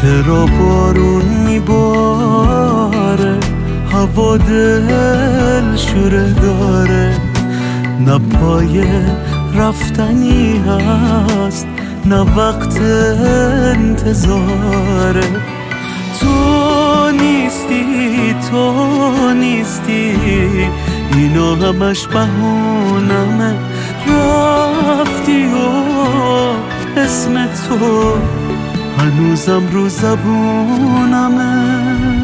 چرا بارون میباره، هوا دل شوره داره، نه پای رفتنی هست نه وقت انتظاره. تو نیستی، تو نیستی، اینا همش بهونمه. رفتی و اسم تو هنوزم رو زبونمه.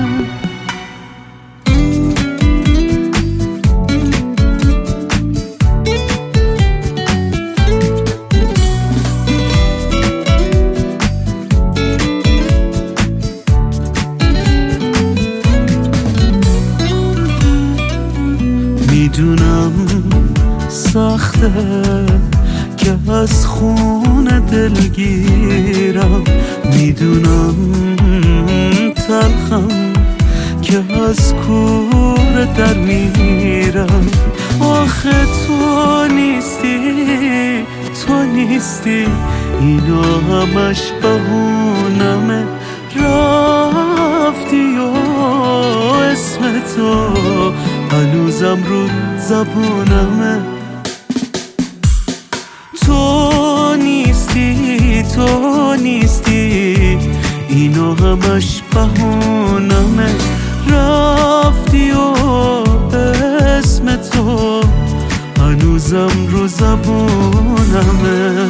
میدونم سخته که از خون دلگیرم، میدونم تلخم که از کوره در میرم. آخه تو نیستی، تو نیستی، اینا همش بهونمه. رفتی و اسم تو هنوزم رو زبونمه. تو نیستی، تو نیستی، اینا همش بهونمه. رفتی و اسم تو هنوزم رو زبونمه.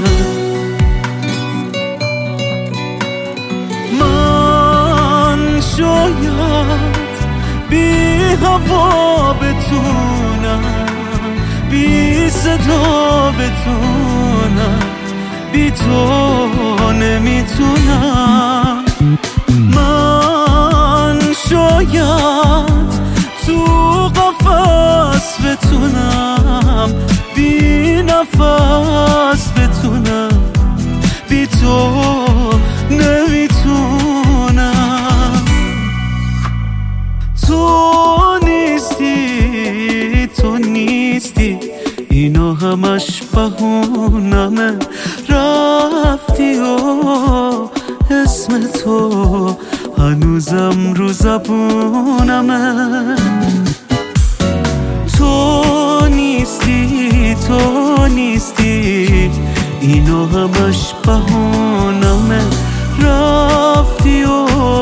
من شاید بی هوا بتونم، بی صدا بتونم، بی تو نمیتونم. من شاید تو قفس بتونم، بی نفس بتونم، بی تو نمیتونم. تو نیستی، تو نیستی، اینا همش بهونمه. رفتی و اسم تو هنوزم رو زبونمه. تو نیستی، تو نیستی، اینا همش بهونمه. رفتی و